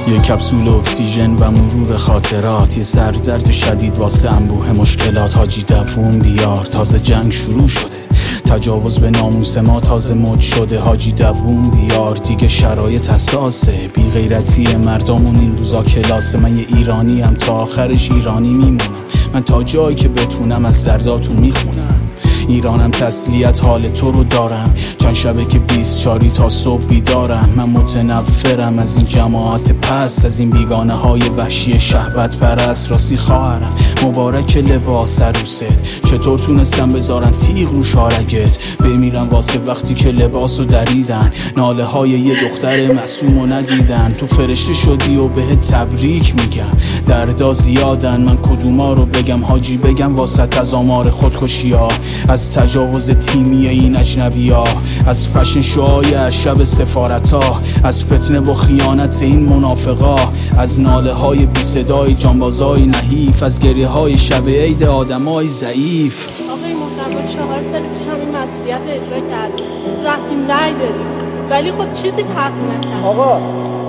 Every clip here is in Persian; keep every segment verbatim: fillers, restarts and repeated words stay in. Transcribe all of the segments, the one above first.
یه کپسول اکسیژن و مرور خاطرات، یه سردرد شدید واسه انبوه مشکلات. حاجی دووم بیار، تازه جنگ شروع شده، تجاوز به ناموس ما تازه مد شده. حاجی دووم بیار، دیگه شرایط حساسه، بی غیرتی مردمون این روزا کلاسه. من یه ایرانی ام، تا آخرش ایرانی میمونم، من تا جایی که بتونم از درداتون میخونم. ایرانم تسلیت حال تو رو دارم، چند شبه که بیست چاری تا صبح بیدارم. من متنفرم از این جماعت پس، از این بیگانه های وحشی شهوت پرست. راستی خواهرم مبارک لباس عروست، چطور تونستم بذارن تیغ رو شارگت؟ بمیرم واسه وقتی که لباسو دریدن، ناله های یه دختر معصومو ندیدن. تو فرشته شدی و بهت تبریک میگم، دردا زیادن من کدوما رو بگم. حاجی بگم واسه از آمار خودکشی ها، از تجاوز تیمی این اجنبی ها، از فشن شوهای شب سفارت ها، از فتنه و خیانت این منافقا، از ناله های بی صدای جانبازای نحیف، از گریه های شب عید آدمای ضعیف. آقای محترم چهار سال پیش هم این مسئولیت اجرا کردیم، رفتیم رای دادیم، ولی خب چیزی حق نکرد. آقا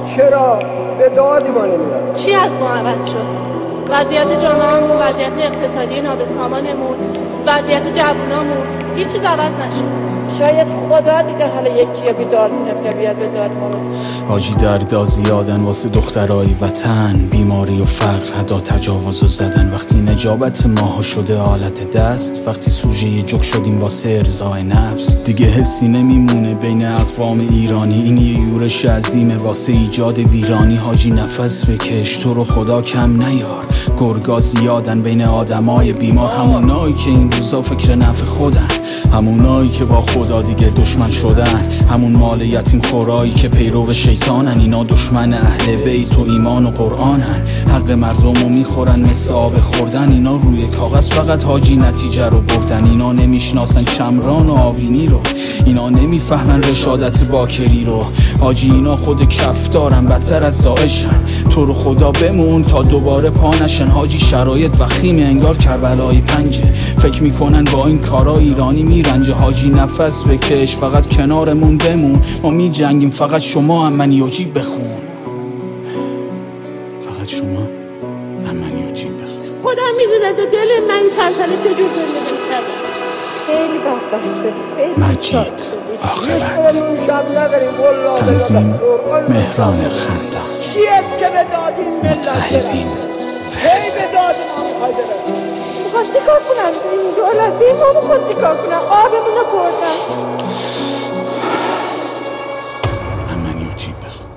چرا به دادی ما نمیرسیم؟ چی از ما عوض شد؟ وضعیت جامعه‌مون، وضعیت اقتصادی نابسامانمون، وضعیت جوونامون، هیچ چیز عوض نشد. شاید خدا دیگه حالا یکی بیدار کنه که بیاد به داد ما رسه. حاجی دردا زیادن واسه دخترای وطن، بیماری و فقر حدا تجاوز و زدن. وقتی نجابت ماها شده آلت دست، وقتی سوژه یه جوک شدیم واسه ارضای نفس، دیگه حسی نمیمونه بین اقوام ایرانی. این یه یورش عظیمه واسه ایجاد ویرانی. حاجی نفس بکش، تو رو خدا کم نیار، گرگا زیادن بین آدمای بیمار. همونایی که این روزا فکر نفع خودن، همونایی که با خدا دیگه دشمن شدن، همون مال یتیم خورایی که پیرو شیطانن. اینا دشمن اهل بیت و ایمان و قرآنن، حق مردمو میخورن مثل آب خوردن. اینا روی کاغذ فقط حاجی نتیجه رو بردن. اینا نمیشناسن چمران و آوینی رو، اینا نمیفهمن رشادت باکری رو. حاجی اینا خود کف دارن، بدتر از داعشن. تو رو خدا بمون تا دوباره پا نشن. حاجی شرایط وخیمه انگار کربلای پنجه، فکر میکنن با این کارا ایرانی میرنجه. حاجی نفس بکش، فقط کنارمون بمون، ما می جنگیم، فقط شما امنیاجی بخون، فقط شما امنیاجی بخون. خودم میدونه تو دل من این چند ساله چجور زندگی کردم. خیلی بدبخت شدی. مجید عاقبت، تنظیم مهران خندان، چیست که به دادین متحدین هی به داد ما میخوای برسیم. میخواد چیکار کنن به این دولت؟ به این ما میخواد چیکار کنن؟ آبمونو بردن. امنیاجی بخون.